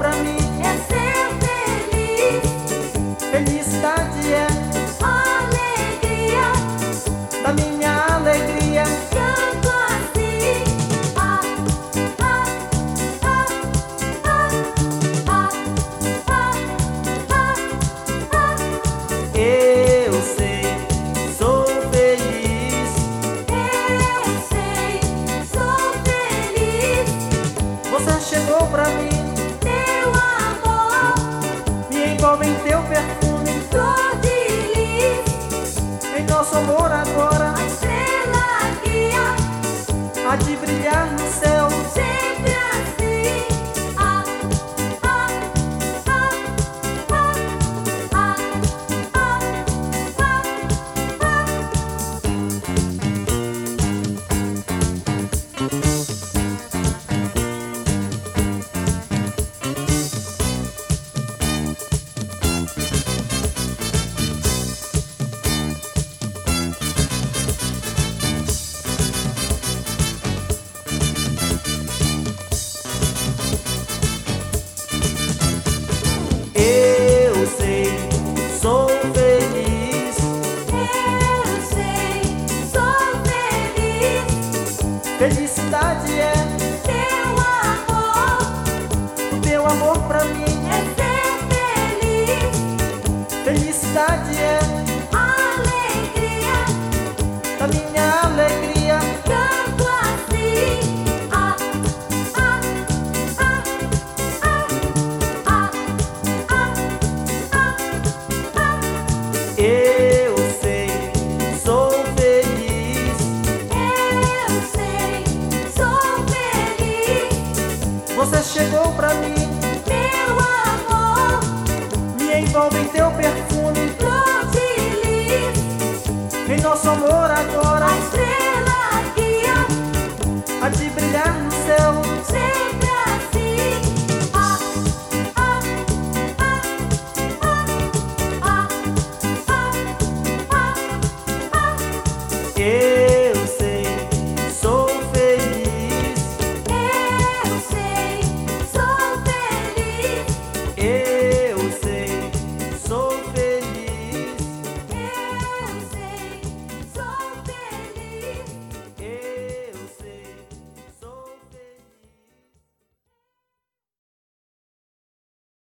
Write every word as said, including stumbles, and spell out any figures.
pra mim é ser feliz. felicidade é Alegria, da minha alegria. canto assim. Ah, ah, ah, ah, ah, ah, ah, ah. Eu sei, sou feliz. Eu sei, sou feliz. Você chegou pra mim, Teu amor, me envolve em teu perfume. flor de lis, Em nosso amor agora a estrela guia, há de brilhar no céu. sempre assim. Ah, ah, ah, ah, ah, ah, Eu sei, sou feliz. Eu sei, sou feliz. Felicidade é Teu amor, o teu amor pra mim. é ser feliz. Felicidade é Alegria, da minha alegria. canto assim. Ah, ah, ah, ah, ah, ah, ah, ah. Eu sei, sou feliz. Eu sei, sou feliz. Você chegou pra mim, Meu amor, me envolve em teu perfume. flor de lis, Em nosso amor agora a estrela guia, há de brilhar no céu. sempre assim. Ah, ah, ah, ah, ah, ah, ah, ah. Eu